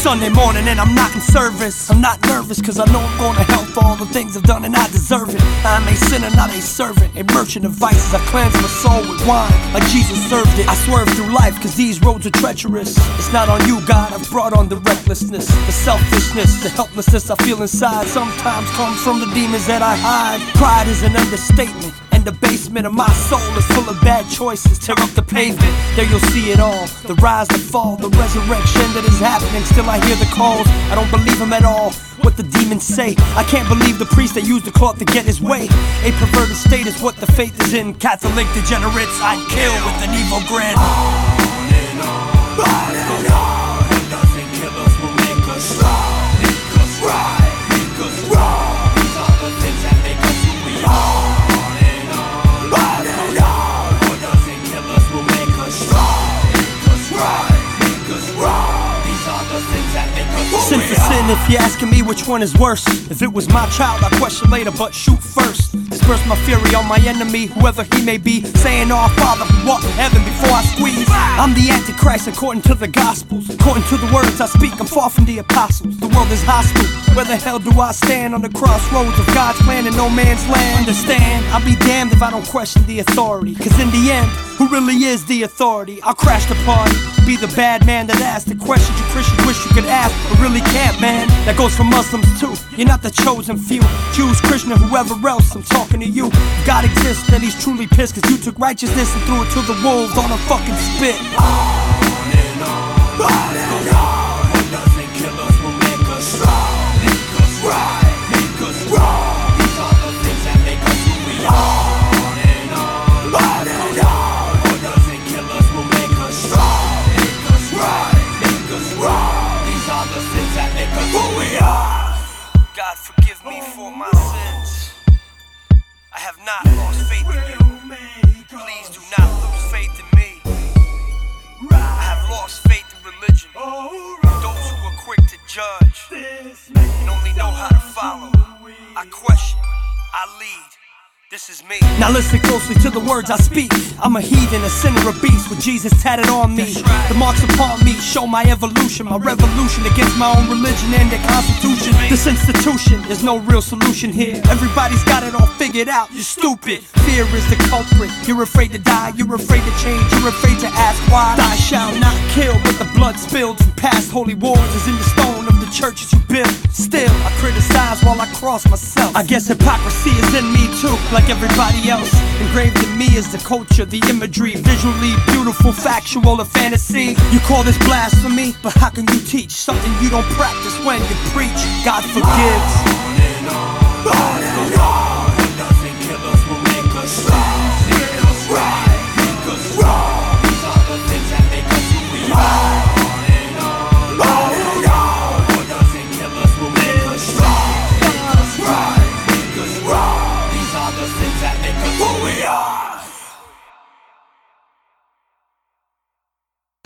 Sunday morning and I'm not in service. I'm not nervous cause I know I'm going to hell for all the things I've done and I deserve it. I'm a sinner, not a servant, a merchant of vices. I cleanse my soul with wine like Jesus served it. I swerve through life cause these roads are treacherous. It's not on you, God, I've brought on the recklessness, the selfishness, the helplessness I feel inside. Sometimes comes from the demons that I hide. Pride is an understatement, and the basement of my soul is full of bad choices. Tear up the pavement, there you'll see it all. The rise, the fall, the resurrection that is happening. Still I hear the calls, I don't believe them at all. What the demons say, I can't believe the priest that used the cloth to get his way. A perverted state is what the faith is in. Catholic degenerates I'd kill with an evil grin. On and on, what doesn't kill us will make us strong, make us right, make us wrong. These are the things that make us who we are. On and on, what doesn't kill us will make us strong, make us right, make us wrong. These are the things that make us who Sin we for sin, if you're asking me which one is worse. If it was my child, I'd question later, but shoot first. Disperse my fury on my enemy, whoever he may be. Saying, "Our Father who art in heaven," before I squeeze. I'm the Antichrist according to the Gospels. According to the words I speak, I'm far from the apostles. The world is hostile. Where the hell do I stand? On the crossroads of God's plan in no man's land. Understand, I'll be damned if I don't question the authority. Cause in the end, who really is the authority? I'll crash the party, be the bad man that asks the questions you Christians wish you could ask, but really can't, man. That goes for Muslims too. You're not the chosen few. Jews, Christian, or whoever else, I'm talking to you. If God exists, then he's truly pissed, cause you took righteousness and threw it to the wolves on a fucking spit. On and on, what doesn't kill us will make us strong, make us right, make us wrong. These are the things that make us who we are. On and on, what doesn't kill us will make us strong, make us right, make us wrong. These are the things that make us who we are. God forgive me for my sins. I have not lost faith in you. Please do not lose faith in me. I have lost faith in religion. Those who are quick to judge and only know how to follow. I question, I lead. This is me. Now listen closely to the words I speak. I'm a heathen, a sinner, a beast with Jesus tatted on me. The marks upon me show my evolution, my revolution against my own religion and their constitution. This institution, there's no real solution here. Everybody's got it all figured out, you're stupid. Fear is the culprit. You're afraid to die, you're afraid to change, you're afraid to ask why. Thou shalt not kill, but the blood spilled from past holy wars is in the stone of the churches you built. Still, I criticize while I cross myself. I guess hypocrisy is in me too, like everybody else. Engraved in me is the culture, the imagery, visually beautiful, factual, a fantasy. You call this blasphemy, but how can you teach something you don't practice when you preach? God forgives. On and on.